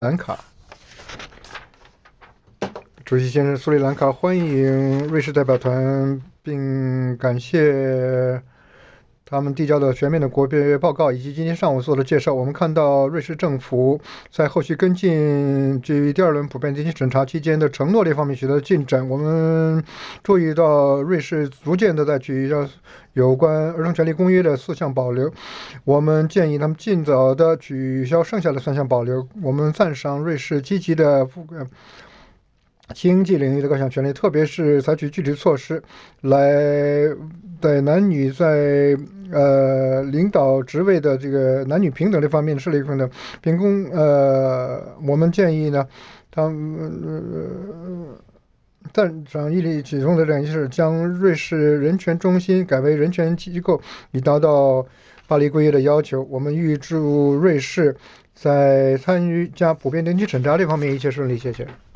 兰卡，主席先生苏里兰卡欢迎瑞士代表团，并感谢他们递交的全面的国别报告以及今天上午做的介绍。我们看到瑞士政府在后续跟进及第二轮普遍经济审查期间的承诺这方面取得进展。我们注意到瑞士逐渐的在取消有关儿童权利公约的4项保留。我们建议他们尽早的取消剩下的3项保留。我们赞赏瑞士积极的经济领域的各项权利，特别是采取具体措施来在男女在领导职位的这个男女平等这方面设立平等。我们建议呢，他们赞赏毅力启动的这是将瑞士人权中心改为人权机构，以达到巴黎规约的要求。我们预祝瑞士在参与加普遍经济审查这方面一切顺利。谢谢。